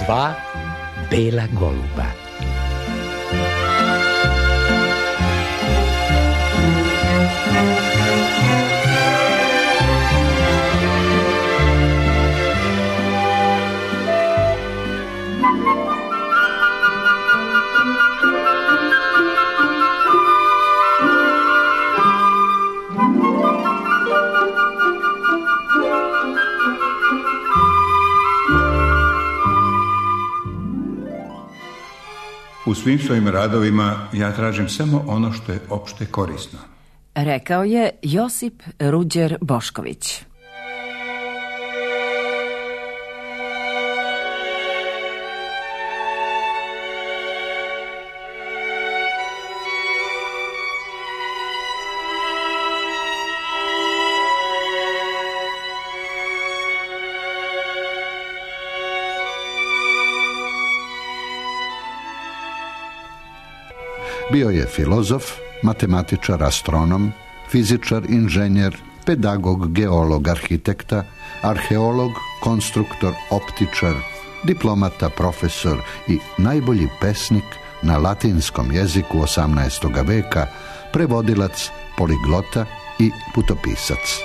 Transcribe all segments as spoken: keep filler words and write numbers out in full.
dva bela goluba. U svim svojim radovima ja tražim samo ono što je opšte korisno. Rekao je Josip Ruđer Bošković. Bio je filozof, matematičar, astronom, fizičar, inženjer, pedagog, geolog, arhitekta, arheolog, konstruktor, optičar, diplomata, profesor i najbolji pesnik na latinskom jeziku osamnaestog veka, prevodilac, poliglota i putopisac.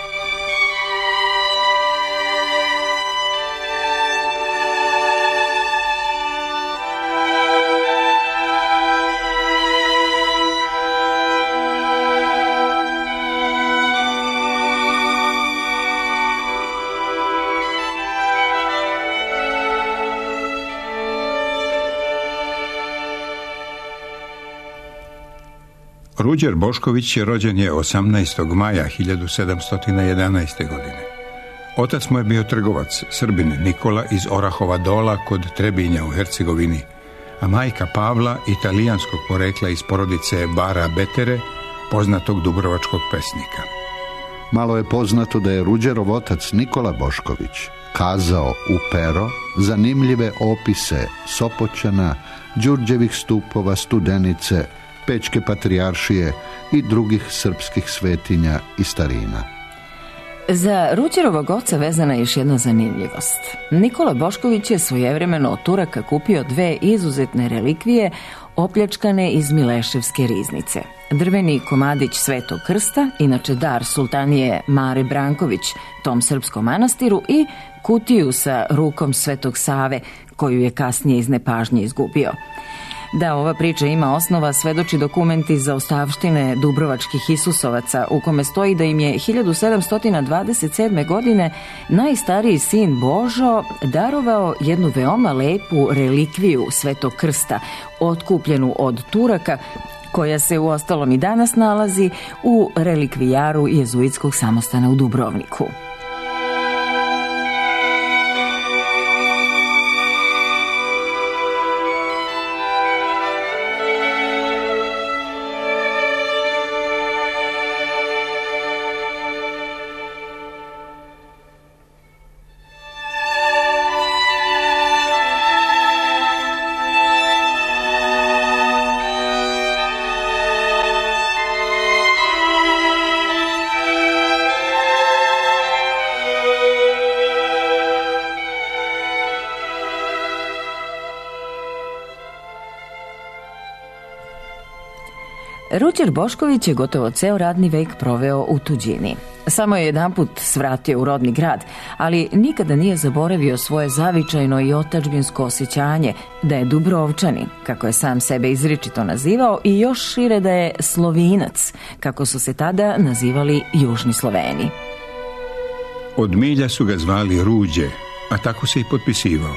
Ruđer Bošković je rođen je osamnaestog maja hiljadu sedamsto jedanaeste. godine. Otac mu je bio trgovac, Srbin Nikola iz Orahova Dola kod Trebinja u Hercegovini, a majka Pavla italijanskog porekla iz porodice Bara Betere, poznatog dubrovačkog pesnika. Malo je poznato da je Ruđerov otac Nikola Bošković kazao u pero zanimljive opise Sopoćana, Đurđevih stupova, Studenice, Pećke patrijaršije i drugih srpskih svetinja i starina. Za Ruđerovog oca vezana je još jedna zanimljivost. Nikola Bošković je svojevremeno od Turaka kupio dve izuzetne relikvije opljačkane iz Mileševske riznice. Drveni komadić Svetog Krsta, inače dar sultanije Mare Branković tom srpskom manastiru, i kutiju sa rukom Svetog Save, koju je kasnije iz nepažnje izgubio. Da ova priča ima osnova svedoči dokument iz zaostavštine Dubrovačkih Isusovaca, u kome stoji da im je hiljadu sedamsto dvadeset sedme. godine najstariji sin Božo darovao jednu veoma lepu relikviju Svetog Krsta, otkupljenu od Turaka, koja se u ostalom i danas nalazi u relikvijaru jezuitskog samostana u Dubrovniku. Ruđer Bošković je gotovo ceo radni vek proveo u tuđini. Samo je jedanput svratio u rodni grad, ali nikada nije zaboravio svoje zavičajno i otadžbinsko osjećanje da je Dubrovčanin, kako je sam sebe izričito nazivao, i još šire da je Slovinac, kako su se tada nazivali južni Sloveni. Od milja su ga zvali Ruđe, a tako se i potpisivao.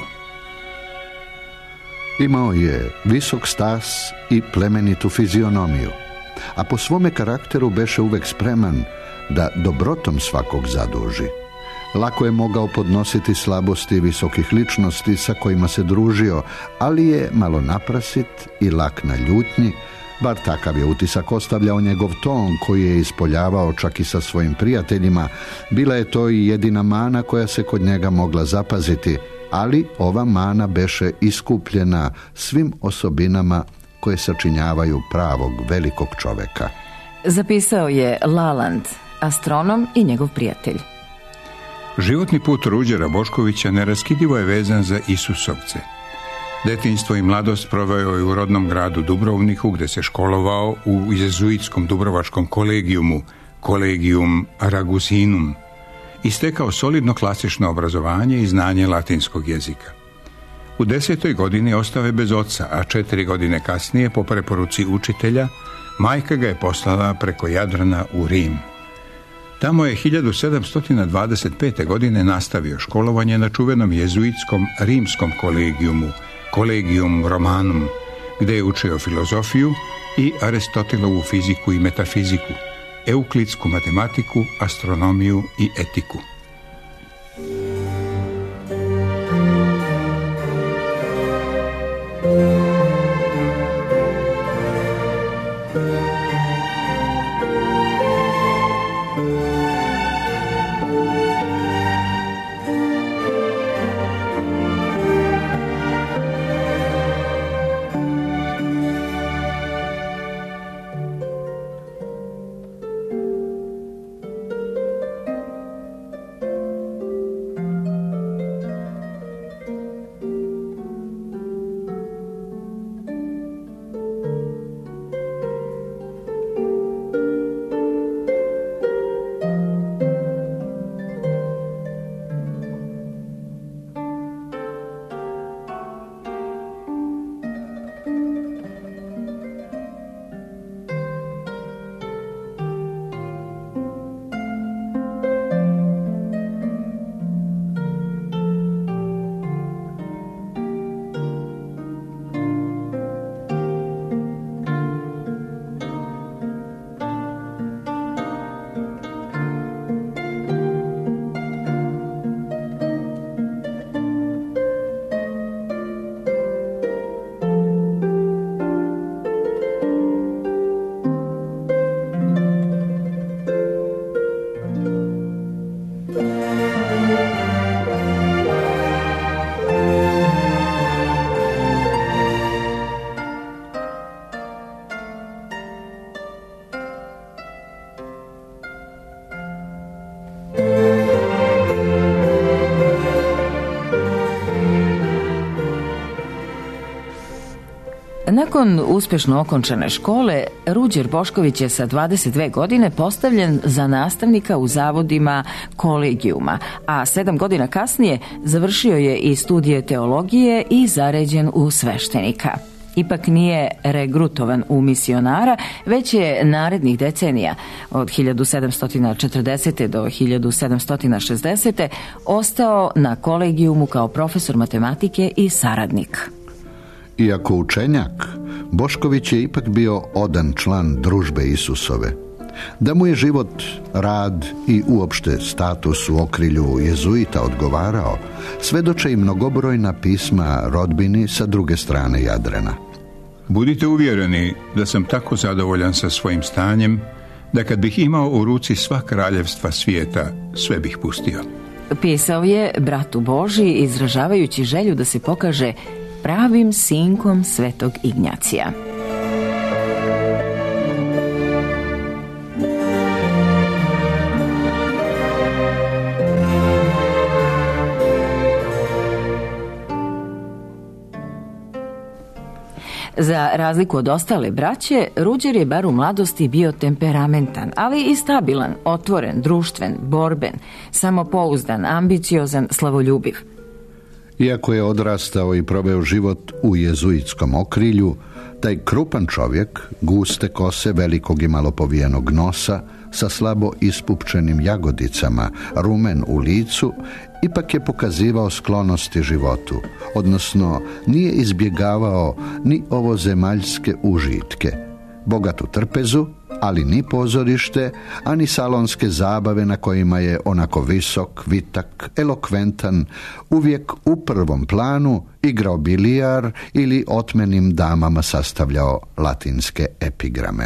Imao je visok stas i plemenitu fizionomiju, a po svome karakteru beše uvek spreman da dobrotom svakog zaduži. Lako je mogao podnositi slabosti visokih ličnosti sa kojima se družio, ali je malo naprasit i lak na ljutnji, bar takav je utisak ostavljao njegov ton koji je ispoljavao čak i sa svojim prijateljima. Bila je to i jedina mana koja se kod njega mogla zapaziti, ali ova mana beše iskupljena svim osobinama koje sačinjavaju pravog velikog čoveka. Zapisao je Laland, astronom i njegov prijatelj. Životni put Ruđera Boškovića neraskidivo je vezan za Isusovce. Detinjstvo i mladost proveo je u rodnom gradu Dubrovniku, gde se školovao u jezuitskom dubrovačkom kolegijumu, Collegium Ragusinum, i stekao solidno klasično obrazovanje i znanje latinskog jezika. U desetoj godini ostao je bez oca, a četiri godine kasnije, po preporuci učitelja, majka ga je poslala preko Jadrana u Rim. Tamo je hiljadu sedamsto dvadeset pete. godine nastavio školovanje na čuvenom jezuitskom rimskom kolegijumu, Collegium Romanum, gde je učio filozofiju i Aristotelovu fiziku i metafiziku, euklidsku matematiku, astronomiju i etiku. Nakon uspešno okončane škole, Ruđer Bošković je sa dvadeset dve godine postavljen za nastavnika u zavodima kolegijuma, a sedam godina kasnije završio je i studije teologije i zaređen u sveštenika. Ipak nije regrutovan u misionara, već je narednih decenija od hiljadu sedamsto četrdesete. do hiljadu sedamsto šezdesete. ostao na kolegijumu kao profesor matematike i saradnik. Iako učenjak, Bošković je ipak bio odan član družbe Isusove. Da mu je život, rad i uopšte status u okrilju jezuita odgovarao, svedoče i mnogobrojna pisma rodbini sa druge strane Jadrana. Budite uvjereni da sam tako zadovoljan sa svojim stanjem, da kad bih imao u ruci sva kraljevstva svijeta, sve bih pustio. Pisao je bratu Boži, izražavajući želju da se pokaže pravim sinkom svetog Ignjacija. Za razliku od ostale braće, Ruđer je bar u mladosti bio temperamentan, ali i stabilan, otvoren, društven, borben, samopouzdan, ambiciozan, slavoljubiv. Iako je odrastao i proveo život u jezuitskom okrilju, taj krupan čovjek, guste kose, velikog i malo povijenog nosa, sa slabo ispupčenim jagodicama, rumen u licu, ipak je pokazivao sklonosti životu, odnosno nije izbjegavao ni ovozemaljske užitke, bogatu trpezu, ali ni pozorište, ani salonske zabave na kojima je onako visok, vitak, elokventan, uvijek u prvom planu igrao bilijar ili otmenim damama sastavljao latinske epigrame.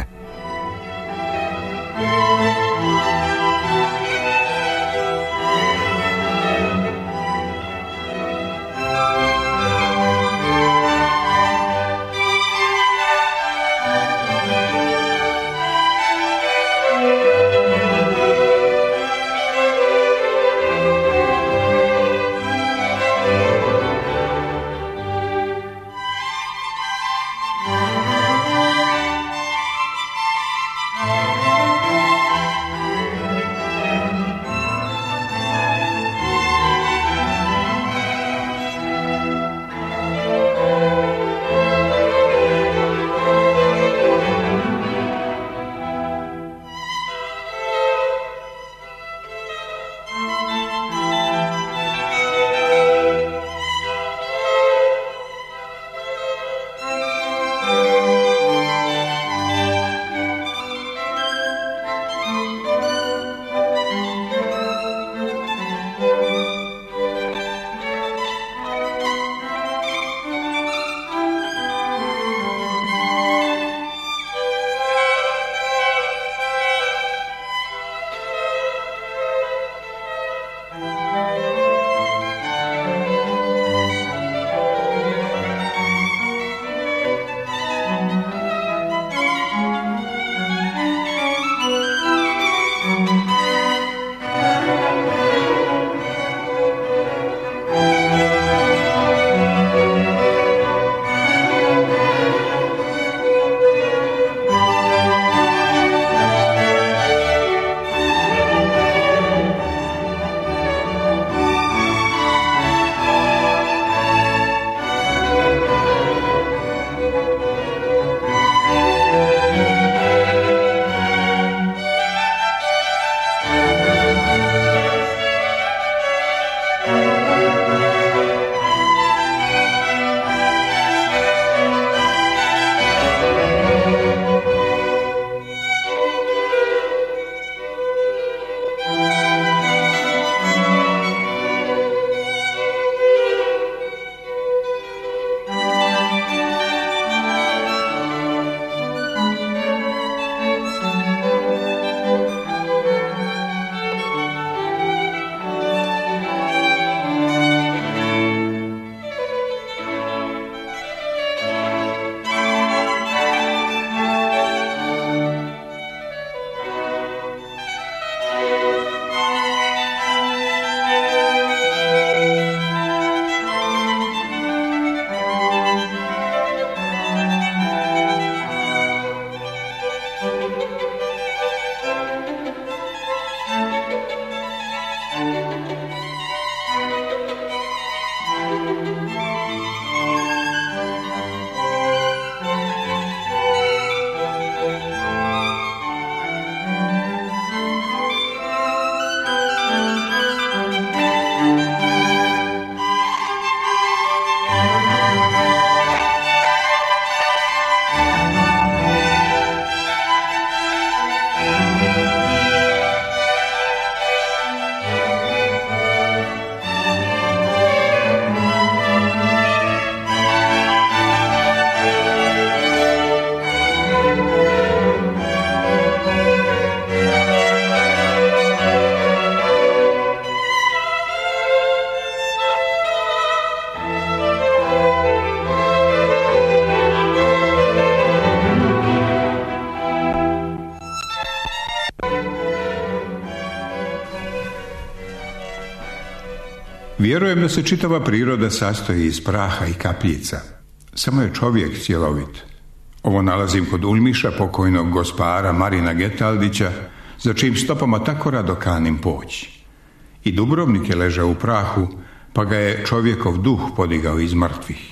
Vjerujem da se čitava priroda sastoji iz praha i kapljica. Samo je čovjek cjelovit. Ovo nalazim kod Ulmiša, pokojnog gospara Marina Getaldića, za čijim stopama tako rado kanim poći. I Dubrovnik je ležao u prahu, pa ga je čovjekov duh podigao iz mrtvih.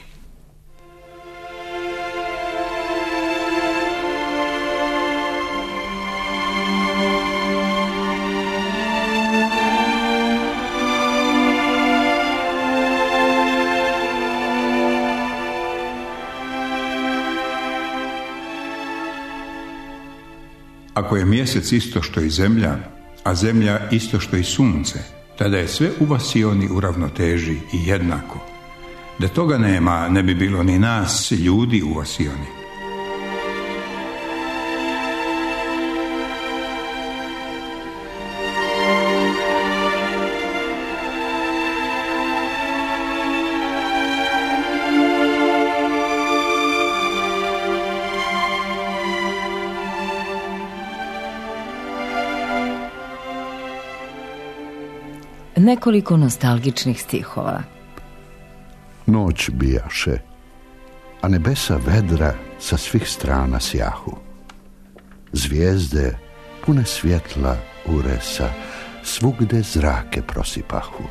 Ako je mjesec isto što i zemlja, a zemlja isto što i sunce, tada je sve u vasioni u ravnoteži i jednako. Da toga nema, ne bi bilo ni nas, ljudi u vasioni. Nekoliko nostalgičnih stihova. Noć bijaše, a nebesa vedra sa svih strana sjahu. Zvijezde pune svjetla uresa, svugde zrake prosipahu.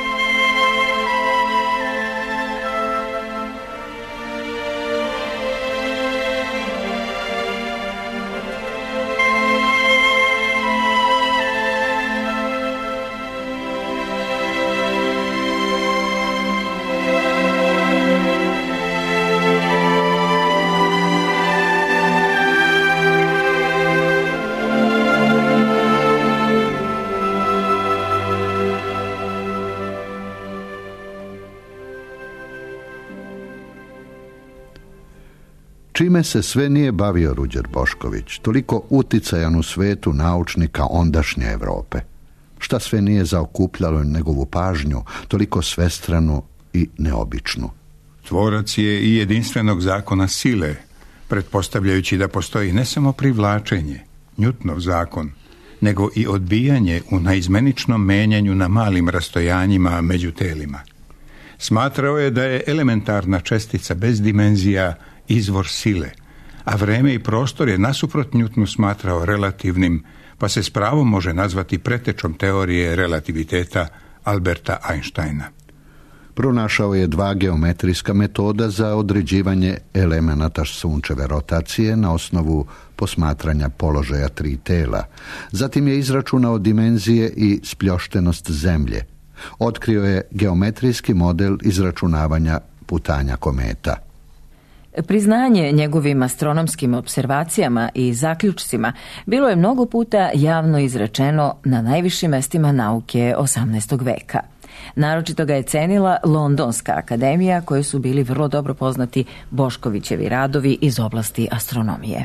Čime se sve nije bavio Ruđer Bošković, toliko uticajan u svetu naučnika ondašnje Europe? Šta sve nije zaokupljalo njegovu pažnju, toliko svestranu i neobičnu? Tvorac je i jedinstvenog zakona sile, pretpostavljajući da postoji ne samo privlačenje, Newtonov zakon, nego i odbijanje u naizmeničnom menjanju na malim rastojanjima među telima. Smatrao je da je elementarna čestica bez dimenzija izvor sile, a vreme i prostor je nasuprot Newtonu smatrao relativnim, pa se s pravom može nazvati pretečom teorije relativiteta Alberta Einsteina. Pronašao je dva geometrijska metoda za određivanje elemenata sunčeve rotacije na osnovu posmatranja položaja tri tela. Zatim je izračunao dimenzije i spljoštenost zemlje. Otkrio je geometrijski model izračunavanja putanja kometa. Priznanje njegovim astronomskim observacijama i zaključcima bilo je mnogo puta javno izrečeno na najvišim mestima nauke osamnaestog veka. Naročito ga je cenila Londonska akademija, kojoj su bili vrlo dobro poznati Boškovićevi radovi iz oblasti astronomije.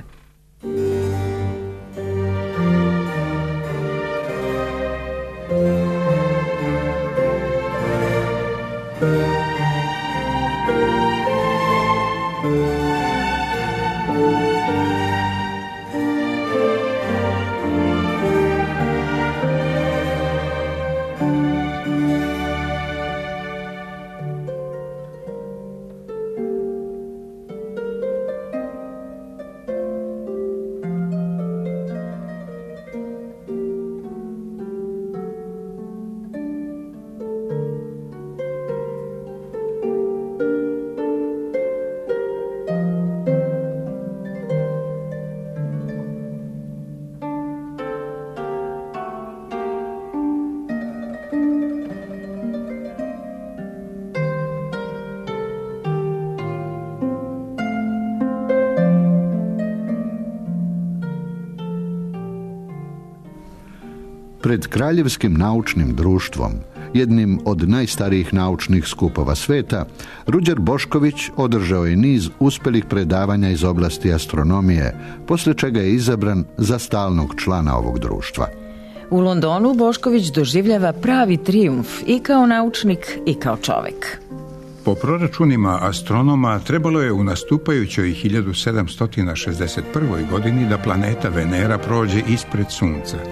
Pred Kraljevskim naučnim društvom, jednim od najstarijih naučnih skupova sveta, Ruđer Bošković održao je niz uspjelih predavanja iz oblasti astronomije, poslije čega je izabran za stalnog člana ovog društva. U Londonu Bošković doživljava pravi trijumf i kao naučnik i kao čovjek. Po proračunima astronoma trebalo je u nastupajućoj hiljadu sedamsto šezdeset prvoj. godini da planeta Venera prođe ispred Sunca.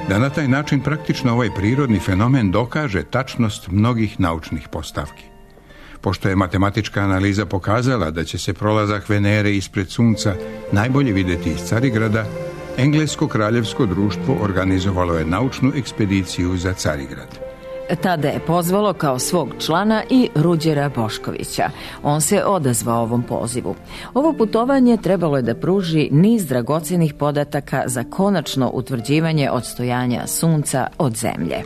da na taj način praktično ovaj prirodni fenomen dokaže tačnost mnogih naučnih postavki. Pošto je matematička analiza pokazala da će se prolazak Venere ispred Sunca najbolje vidjeti iz Carigrada, Englesko kraljevsko društvo organizovalo je naučnu ekspediciju za Carigrad. Tada je pozvalo kao svog člana i Ruđera Boškovića. On se odazvao ovom pozivu. Ovo putovanje trebalo je da pruži niz dragocenih podataka za konačno utvrđivanje odstojanja Sunca od Zemlje.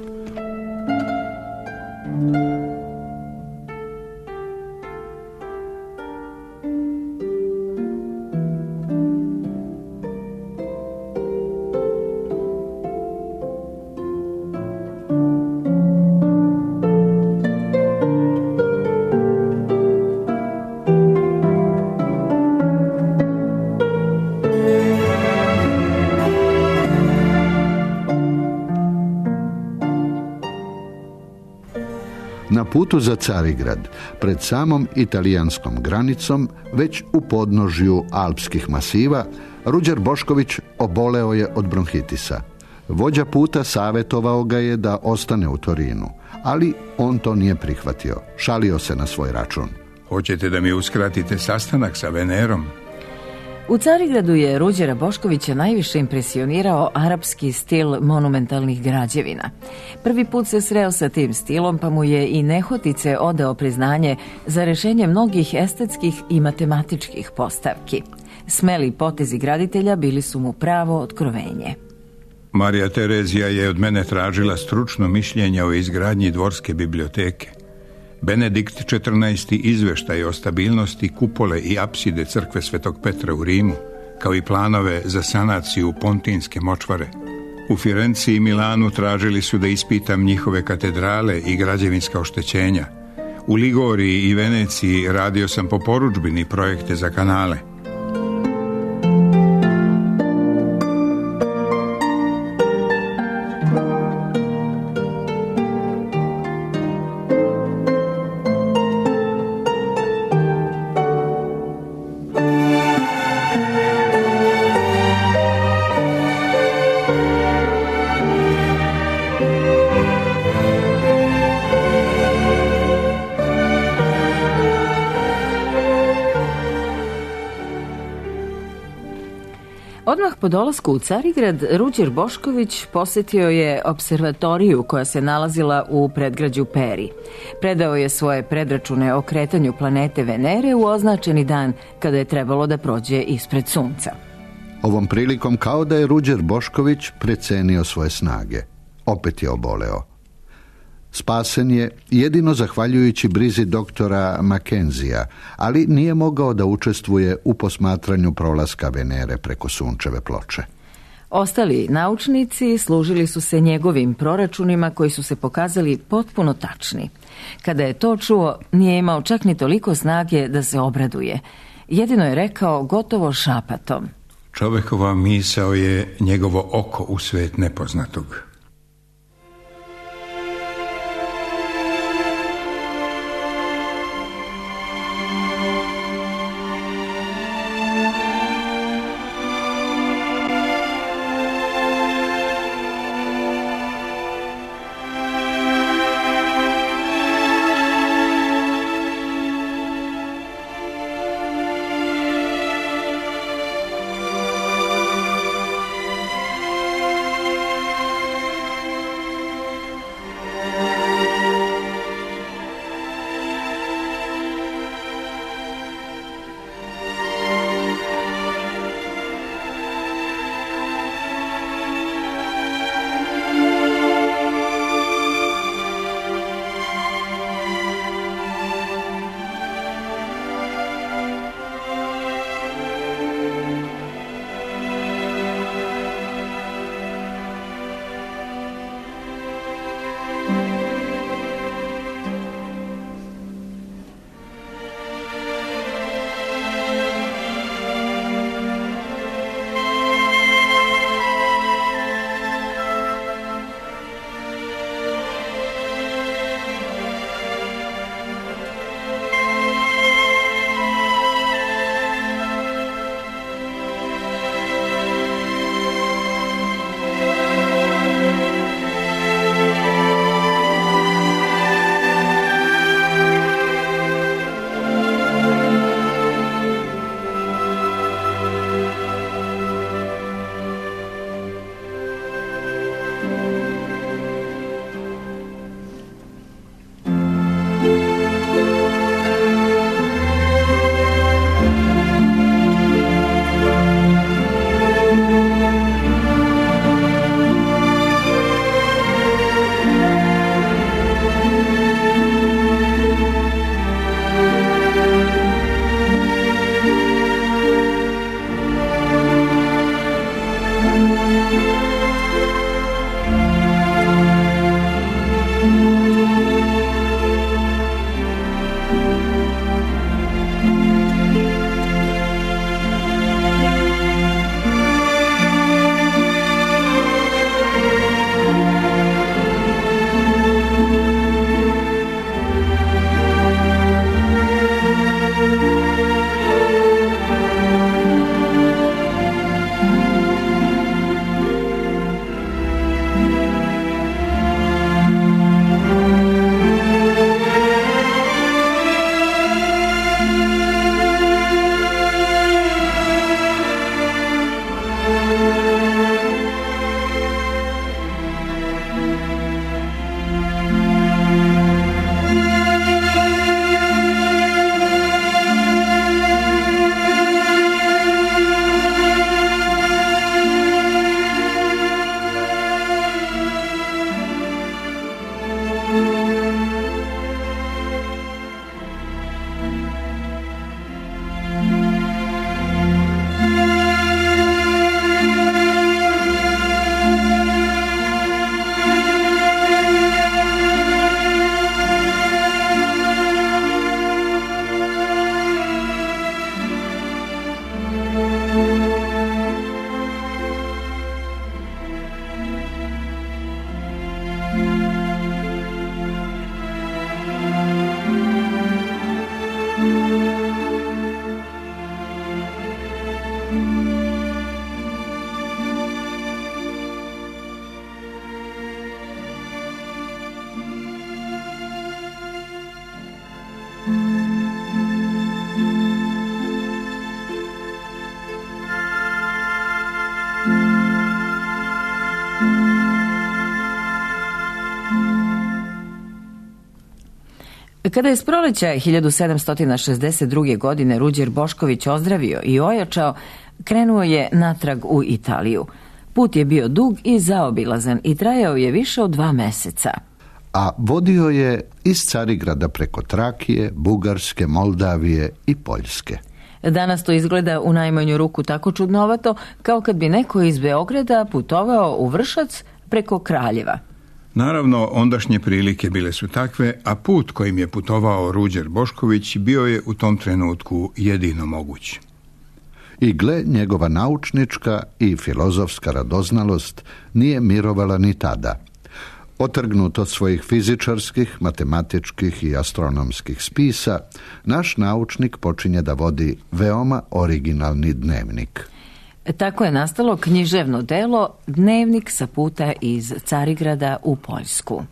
Na putu za Carigrad, pred samom italijanskom granicom, već u podnožju alpskih masiva, Ruđer Bošković oboleo je od bronhitisa. Vođa puta savjetovao ga je da ostane u Torinu, ali on to nije prihvatio. Šalio se na svoj račun. Hoćete da mi uskratite sastanak sa Venerom? U Carigradu je Ruđera Boškovića najviše impresionirao arapski stil monumentalnih građevina. Prvi put se sreo sa tim stilom, pa mu je i nehotice odao priznanje za rešenje mnogih estetskih i matematičkih postavki. Smeli potezi graditelja bili su mu pravo otkrovenje. Marija Terezija je od mene tražila stručno mišljenje o izgradnji dvorske biblioteke. Benedikt četrnaesti izveštaj o stabilnosti kupole i apside crkve Svetog Petra u Rimu, kao i planove za sanaciju Pontinske močvare. U Firenci i Milanu tražili su da ispitam njihove katedrale i građevinska oštećenja. U Ligoriji i Veneciji radio sam po porudžbini projekte za kanale. Odmah po dolasku u Carigrad, Ruđer Bošković posjetio je observatoriju koja se nalazila u predgrađu Peri. Predao je svoje predračune o kretanju planete Venere u označeni dan kada je trebalo da prođe ispred Sunca. Ovom prilikom kao da je Ruđer Bošković precenio svoje snage. Opet je oboleo. Spasen je jedino zahvaljujući brizi doktora Mackenzija, ali nije mogao da učestvuje u posmatranju prolaska Venere preko sunčeve ploče. Ostali naučnici služili su se njegovim proračunima koji su se pokazali potpuno tačni. Kada je to čuo, nije imao čak ni toliko snage da se obraduje. Jedino je rekao gotovo šapatom: Čovekova misao je njegovo oko u svet nepoznatog. Kada je s proleća hiljadu sedamsto šezdeset druge. godine Ruđer Bošković ozdravio i ojačao, krenuo je natrag u Italiju. Put je bio dug i zaobilazan i trajao je više od dva meseca. A vodio je iz Carigrada preko Trakije, Bugarske, Moldavije i Poljske. Danas to izgleda u najmanju ruku tako čudnovato, kao kad bi neko iz Beograda putovao u Vršac preko Kraljeva. Naravno, ondašnje prilike bile su takve, a put kojim je putovao Ruđer Bošković bio je u tom trenutku jedino moguć. I gle, njegova naučnička i filozofska radoznalost nije mirovala ni tada. Otrgnut od svojih fizičarskih, matematičkih i astronomskih spisa, naš naučnik počinje da vodi veoma originalni dnevnik. Tako je nastalo književno delo Dnevnik sa puta iz Carigrada u Poljsku.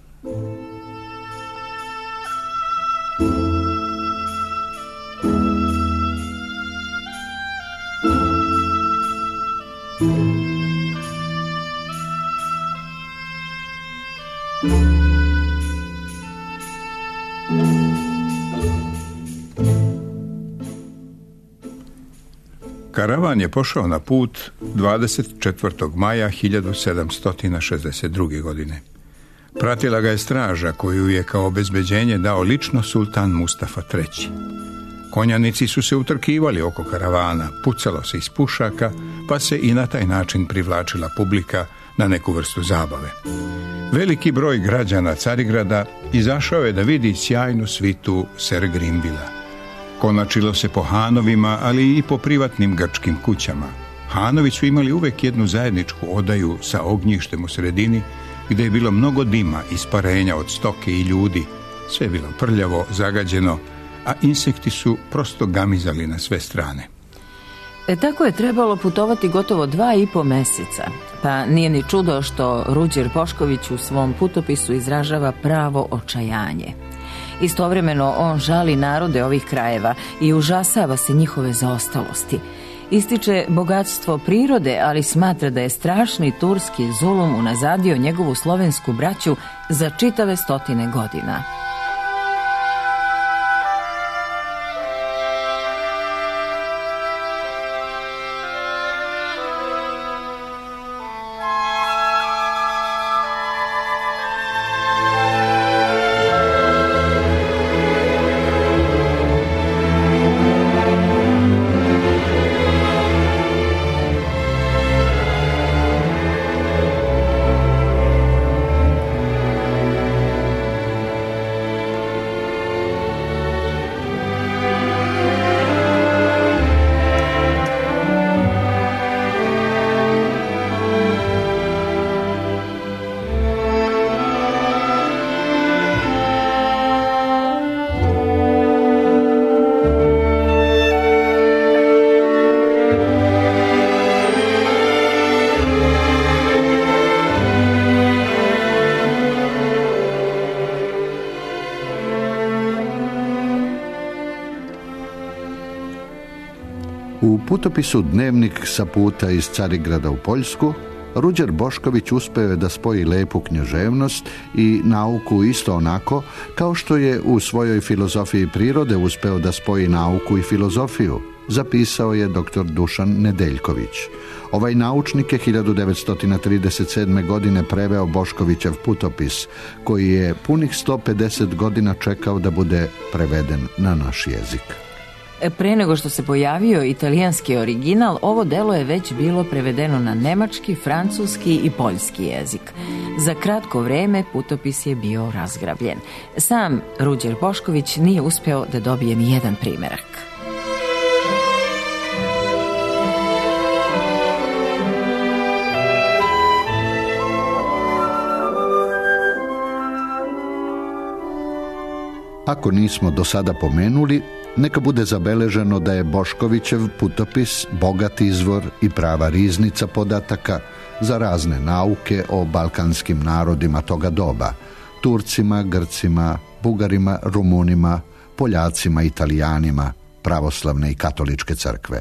Karavan je pošao na put dvadeset četvrtog maja hiljadu sedamsto šezdeset druge. godine. Pratila ga je straža koju je kao obezbeđenje dao lično sultan Mustafa treći. Konjanici su se utrkivali oko karavana, pucalo se iz pušaka, pa se i na taj način privlačila publika na neku vrstu zabave. Veliki broj građana Carigrada izašao je da vidi sjajnu svitu Ser Grimvila. Konačilo se po hanovima, ali i po privatnim grčkim kućama. Hanovi su imali uvek jednu zajedničku odaju sa ognjištem u sredini, gde je bilo mnogo dima, isparenja od stoke i ljudi. Sve je bilo prljavo, zagađeno, a insekti su prosto gamizali na sve strane. E, tako je trebalo putovati gotovo dva i po meseca, pa nije ni čudo što Ruđer Bošković u svom putopisu izražava pravo očajanje. Istovremeno on žali narode ovih krajeva i užasava se njihove zaostalosti. Ističe bogatstvo prirode, ali smatra da je strašni turski zulum unazadio njegovu slovensku braću za čitave stotine godina. U putopisu Dnevnik sa puta iz Carigrada u Poljsku, Ruđer Bošković uspeo je da spoji lepu književnost i nauku isto onako kao što je u svojoj filozofiji prirode uspeo da spoji nauku i filozofiju, zapisao je doktor Dušan Nedeljković. Ovaj naučnik je hiljadu devetsto trideset sedme. godine preveo Boškovićev putopis, koji je punih sto pedeset godina čekao da bude preveden na naš jezik. Pre nego što se pojavio italijanski original, ovo delo je već bilo prevedeno na nemački, francuski i poljski jezik. Za kratko vreme putopis je bio razgrabljen. Sam Ruđer Bošković nije uspeo da dobije ni jedan primerak. Ako nismo do sada pomenuli, neka bude zabeleženo da je Boškovićev putopis bogat izvor i prava riznica podataka za razne nauke o balkanskim narodima toga doba, Turcima, Grcima, Bugarima, Rumunima, Poljacima, Italijanima, pravoslavne i katoličke crkve.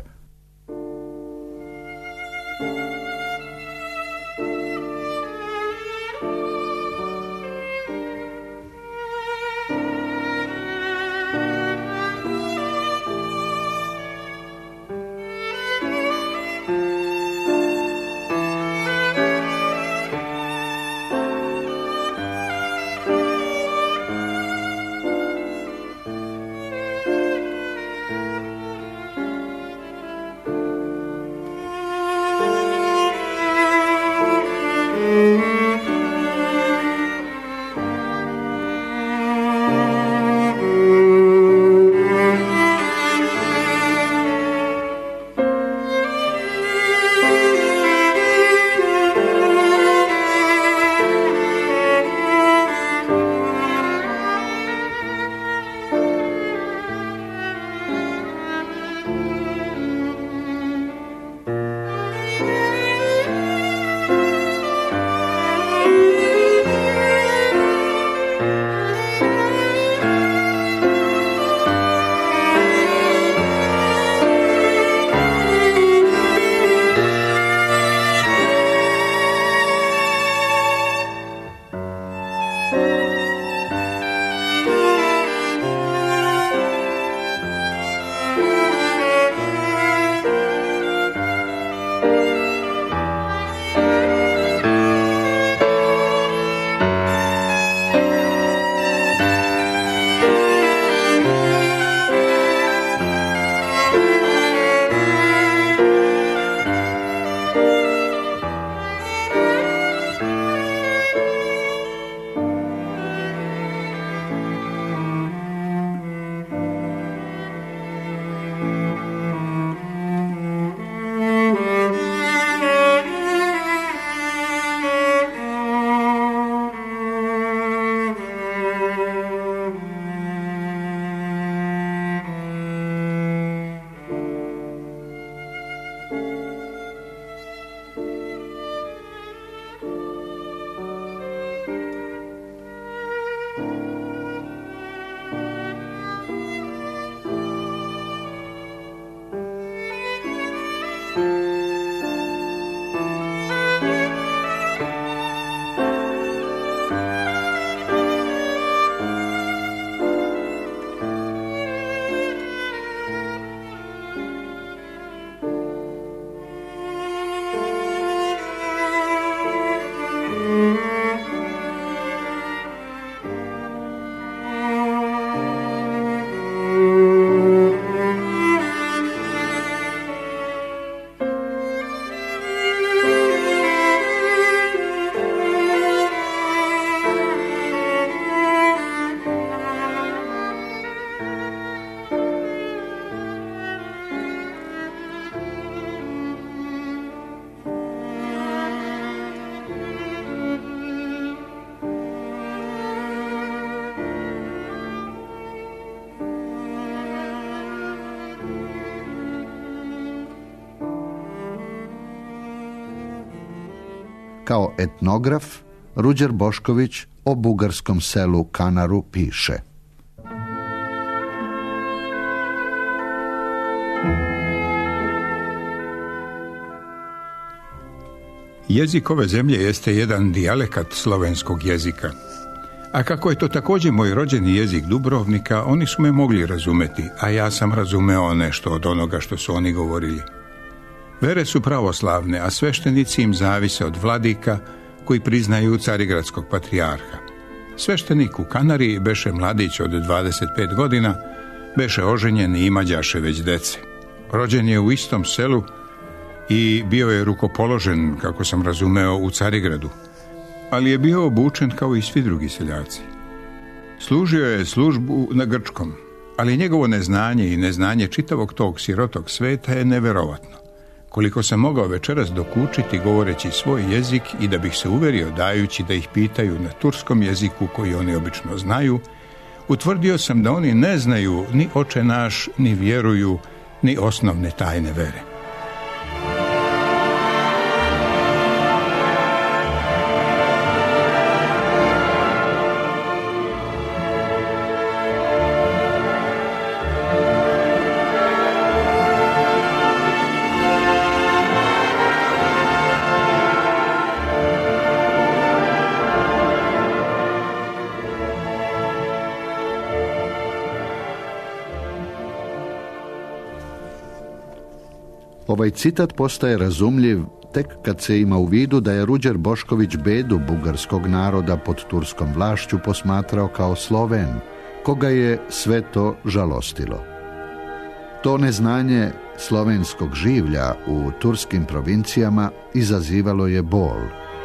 Kao etnograf, Ruđer Bošković o bugarskom selu Kanaru piše: Jezik ove zemlje jeste jedan dijalekat slovenskog jezika. A kako je to također moj rođeni jezik Dubrovnika, oni su me mogli razumeti, a ja sam razumeo nešto od onoga što su oni govorili. Vere su pravoslavne, a sveštenici im zavise od vladika koji priznaju carigradskog patrijarha. Sveštenik u Kanari beše mladić od dvadeset pet godina, beše oženjen i imađaše već dece. Rođen je u istom selu i bio je rukopoložen, kako sam razumeo, u Carigradu, ali je bio obučen kao i svi drugi seljaci. Služio je službu na grčkom, ali njegovo neznanje i neznanje čitavog tog sirotog sveta je neverovatno. Koliko sam mogao večeras dokučiti govoreći svoj jezik i da bih se uverio dajući da ih pitaju na turskom jeziku koji oni obično znaju, utvrdio sam da oni ne znaju ni Oče naš, ni vjeruju, ni osnovne tajne vere. Ovaj citat postaje razumljiv tek kad se ima u vidu da je Ruđer Bošković bedu bugarskog naroda pod turskom vlašću posmatrao kao Sloven, koga je sve to žalostilo. To neznanje slovenskog življa u turskim provincijama izazivalo je bol.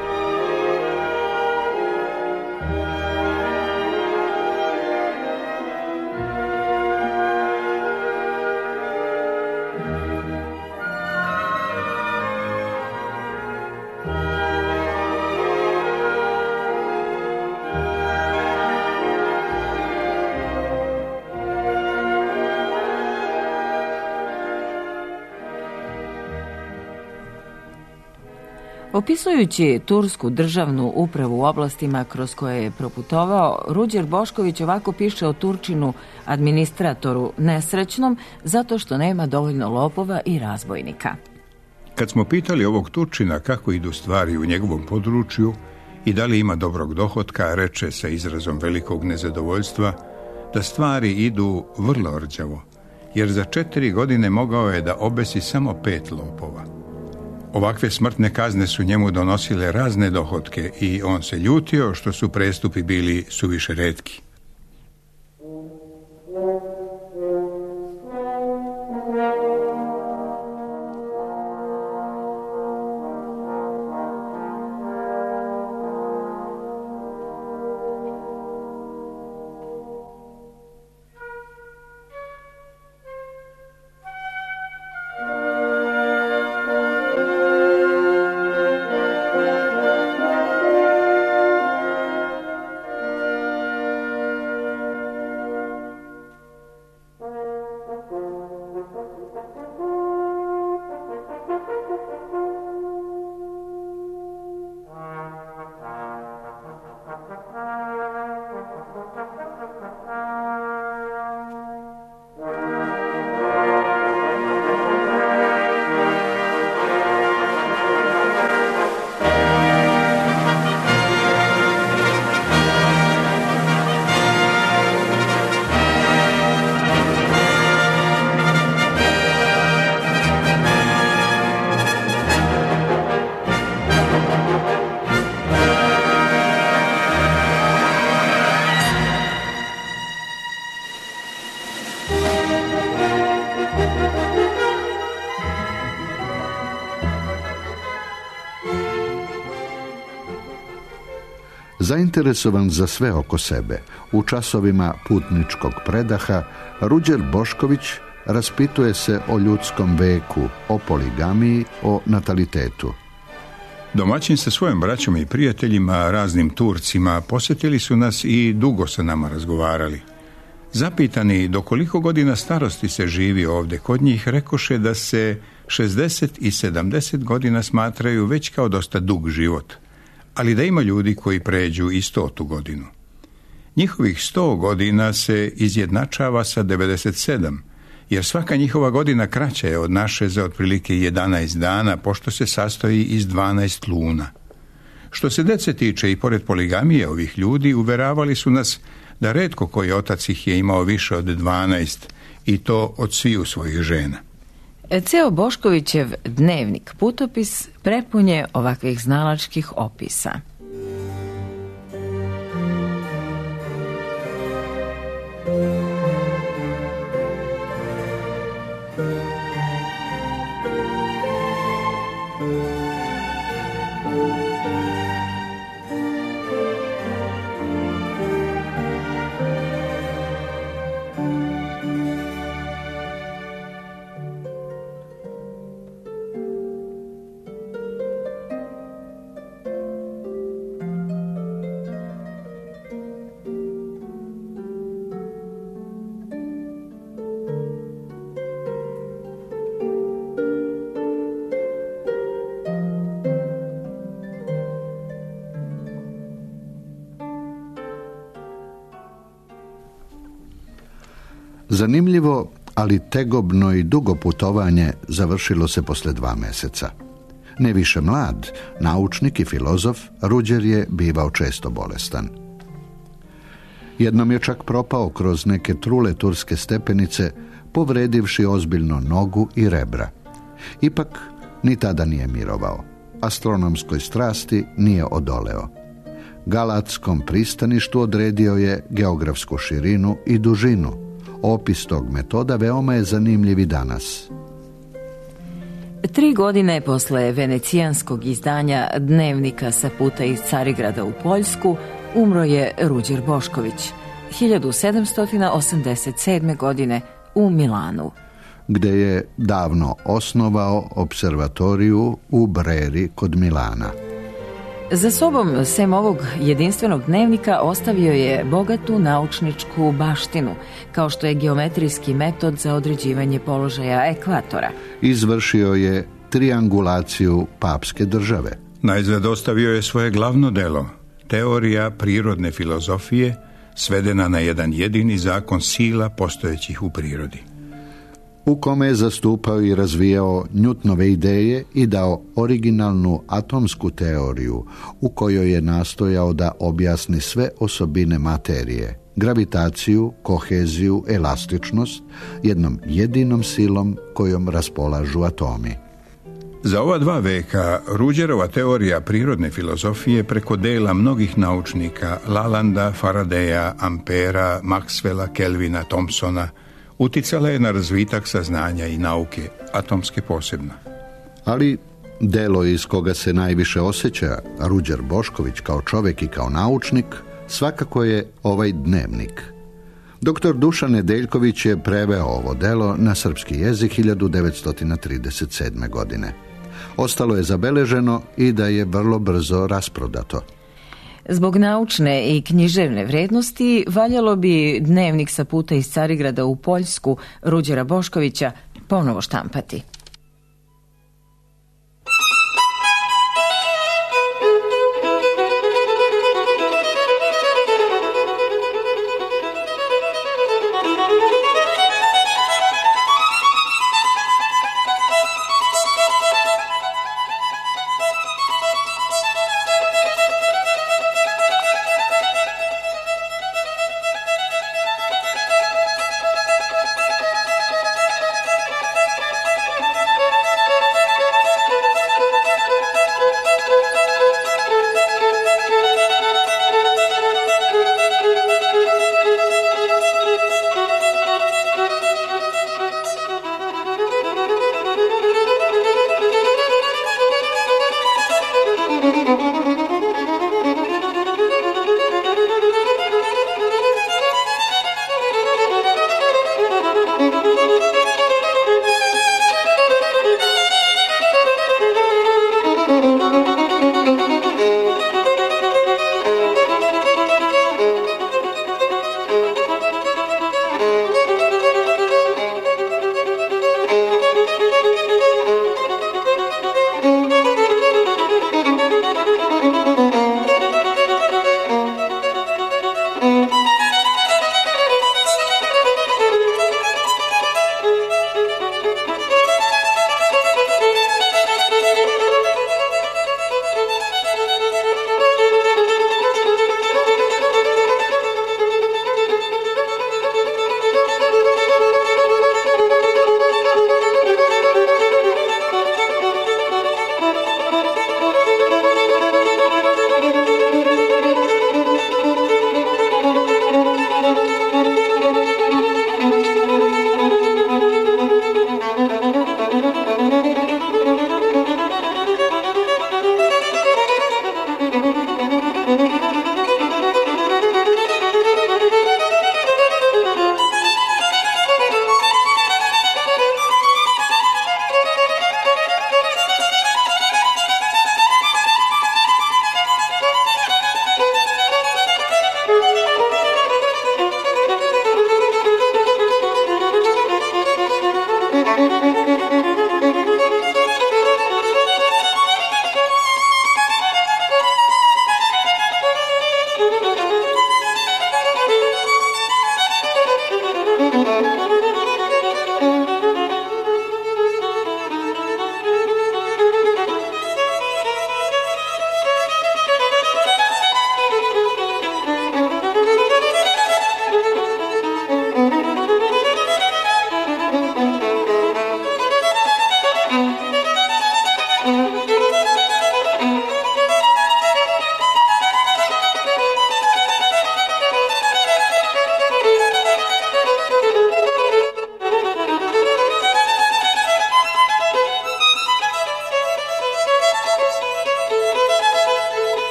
Opisujući tursku državnu upravu u oblastima kroz koje je proputovao, Ruđer Bošković ovako piše o Turčinu, administratoru nesrećnom, zato što nema dovoljno lopova i razbojnika. Kad smo pitali ovog Turčina kako idu stvari u njegovom području i da li ima dobrog dohotka, reče sa izrazom velikog nezadovoljstva da stvari idu vrlo rđavo, jer za četiri godine mogao je da obesi samo pet lopova. Ovakve smrtne kazne su njemu donosile razne dohotke i on se ljutio što su prestupi bili suviše retki. Zainteresovan za sve oko sebe, u časovima putničkog predaha, Ruđer Bošković raspituje se o ljudskom veku, o poligamiji, o natalitetu. Domaćin sa svojim braćom i prijateljima, raznim Turcima, posjetili su nas i dugo sa nama razgovarali. Zapitani do koliko godina starosti se živi ovdje kod njih, rekoše da se šezdeset i sedamdeset godina smatraju već kao dosta dug život, ali da ima ljudi koji pređu i stotu godinu. Njihovih sto godina se izjednačava sa devedeset sedam, jer svaka njihova godina kraća je od naše za otprilike jedanaest dana, pošto se sastoji iz dvanaest luna. Što se dece tiče, i pored poligamije ovih ljudi, uveravali su nas da retko koji otac ih je imao više od dvanaest, i to od sviju svojih žena. Ceo Boškovićev dnevnik putopis prepun je ovakvih znalačkih opisa. Zanimljivo, ali tegobno i dugo putovanje završilo se posle dva meseca. Ne više mlad, naučnik i filozof, Ruđer je bivao često bolestan. Jednom je čak propao kroz neke trule turske stepenice, povredivši ozbiljno nogu i rebra. Ipak, ni tada nije mirovao. Astronomskoj strasti nije odoleo. Galatskom pristaništu odredio je geografsku širinu i dužinu. Opis tog metoda veoma je zanimljiv i danas. Tri godine posle venecijanskog izdanja dnevnika sa puta iz Carigrada u Poljsku umro je Ruđer Bošković hiljadu sedamsto osamdeset sedme. godine u Milanu, gde je davno osnovao observatoriju u Breri kod Milana. Za sobom, sem ovog jedinstvenog dnevnika, ostavio je bogatu naučničku baštinu, kao što je geometrijski metod za određivanje položaja ekvatora. Izvršio je triangulaciju papske države. Najzad ostavio je svoje glavno delo, teorija prirodne filozofije, svedena na jedan jedini zakon sila postojećih u prirodi, u kome je zastupao i razvijao Newtonove ideje i dao originalnu atomsku teoriju u kojoj je nastojao da objasni sve osobine materije, gravitaciju, koheziju, elastičnost, jednom jedinom silom kojom raspolažu atomi. Za ova dva veka Ruđerova teorija prirodne filozofije preko dela mnogih naučnika, Lalanda, Faradaya, Ampera, Maxwella, Kelvina, Thomsona, uticala je na razvitak saznanja i nauke, atomske posebno. Ali delo iz koga se najviše osjeća Ruđer Bošković kao čovjek i kao naučnik svakako je ovaj dnevnik. Doktor Dušan Nedeljković je preveo ovo delo na srpski jezik hiljadu devetsto trideset sedme. godine. Ostalo je zabeleženo i da je vrlo brzo rasprodato. Zbog naučne i književne vrednosti valjalo bi dnevnik sa puta iz Carigrada u Poljsku Ruđera Boškovića ponovo štampati.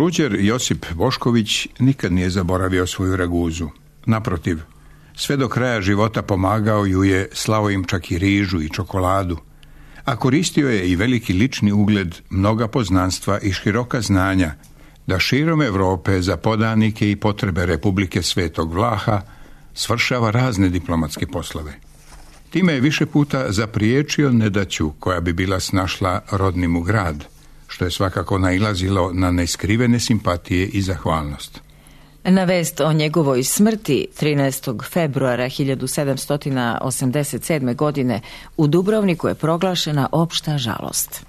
Ruđer Josip Bošković nikad nije zaboravio svoju Raguzu. Naprotiv, sve do kraja života pomagao ju je, slao im čak i rižu i čokoladu, a koristio je i veliki lični ugled, mnoga poznanstva i široka znanja, da širom Europe za podanike i potrebe Republike Svetog Vlaha svršava razne diplomatske poslove. Time je više puta zapriječio nedaću koja bi bila snašla rodnim u grad, što je svakako nailazilo na neskrivene simpatije i zahvalnost. Na vest o njegovoj smrti trinaestog februara hiljadu sedamsto osamdeset sedme. godine u Dubrovniku je proglašena opšta žalost.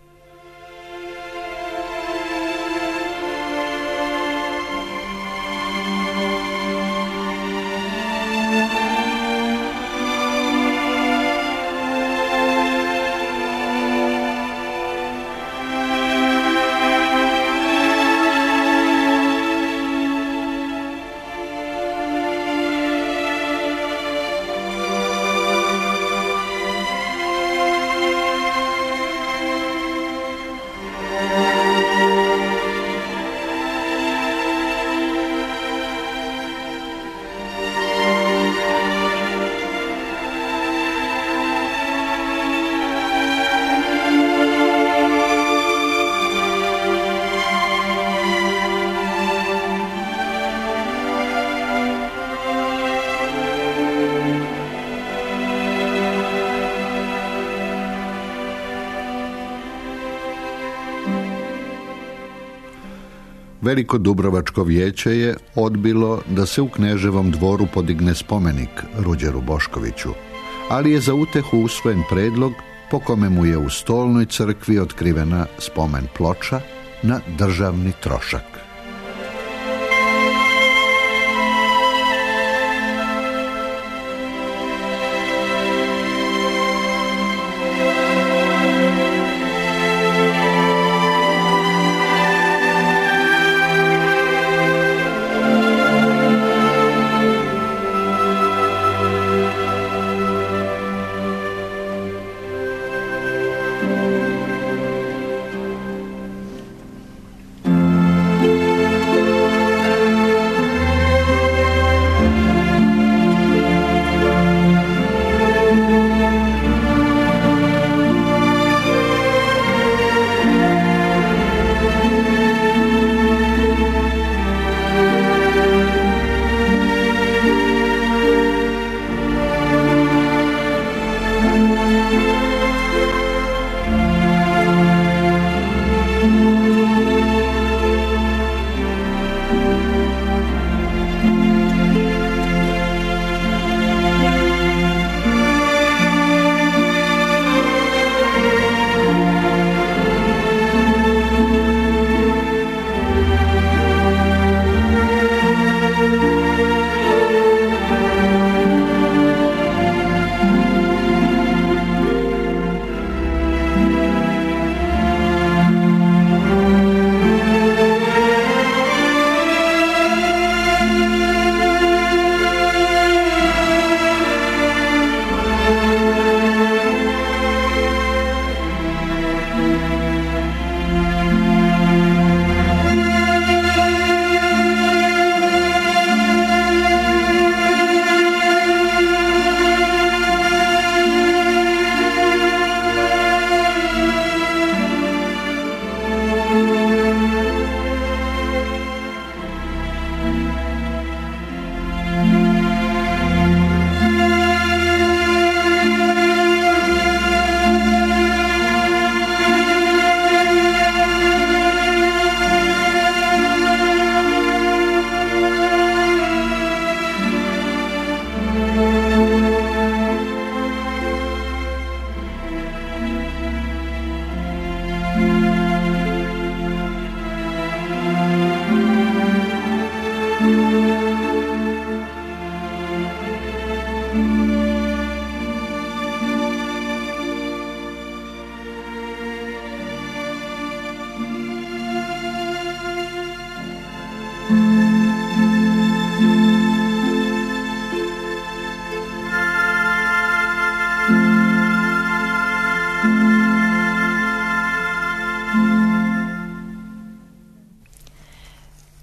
Veliko Dubrovačko vijeće je odbilo da se u Kneževom dvoru podigne spomenik Ruđeru Boškoviću, ali je za utehu usvojen predlog po kome mu je u Stolnoj crkvi otkrivena spomen ploča na državni trošak.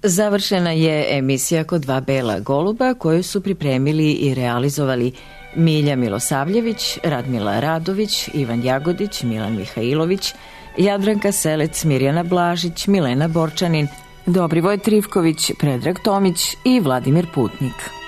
Završena je emisija Kod dva bela goluba koju su pripremili i realizovali Milja Milosavljević, Radmila Radović, Ivan Jagodić, Milan Mihajlović, Jadranka Selec, Mirjana Blažić, Milena Borčanin, Dobrivoj Trivković, Predrag Tomić i Vladimir Putnik.